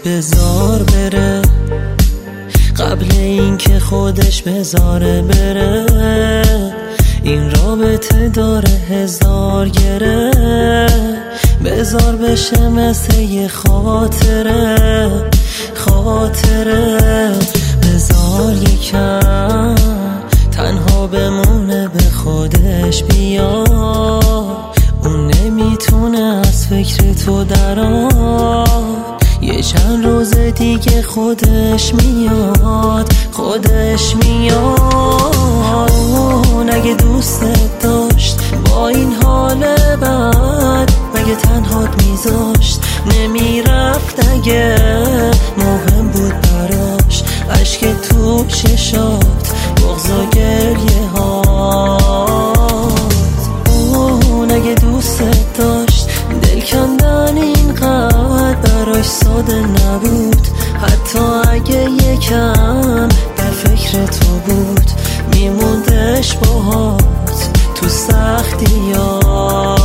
بذار بره قبل اینکه خودش بذاره بره. این رابطه داره هزار گره، بذار بشه مثل یه خاطره. بذار یکم تنها بمونه به خودش بیا. اون نمیتونه از فکر تو درآ. یه چند روز دیگه خودش میاد. اون اگه دوستت داشت با این حال بد، مگه تنهات میذاشت نمیرفت؟ اگه مهم بود براش اشک تو چشات، بغض و گریه هات. اون اگه دوستت داشت دل کندن اینقدر براش ساده نبود. حتی اگه یکم در فکر تو بود میموندش باهات تو سختی‌ها.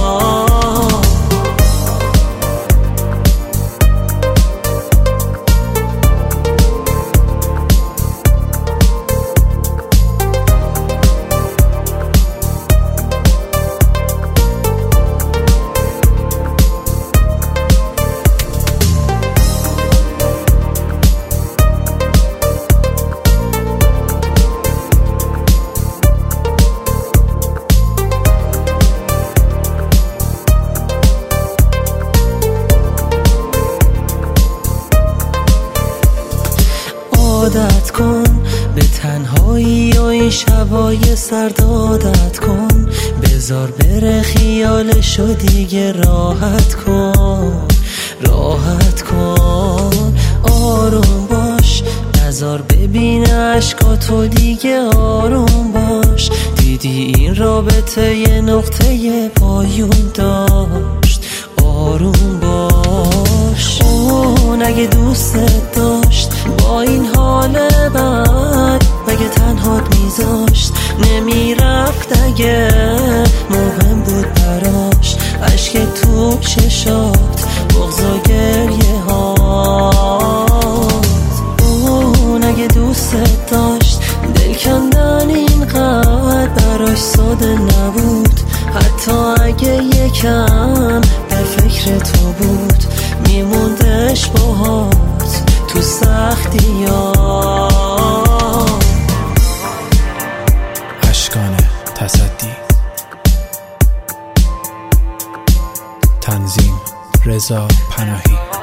عادت کن به تنهایی و این شبای سرد، عادت کن بذار بره خیالشو دیگه. راحت کن آروم باش، نذار ببینه عشقاتو دیگه. آروم باش، دیدی این رابطه یه نقطه پایون داشت. آروم باش. اون اگه دوستت داشت با این حال بد، مگه تنهات میذاشت نمیرفت؟ اگه مهم بود براش اشک تو چشات، بغض و گریه هات. اون اگه دوستت داشت دل کندن اینقدر براش ساده نبود. حتی اگه یکم در فکر تو بود میموندش باهات تو سختی‌ها. اشکان تصدی، تنظیم رضا پناهی.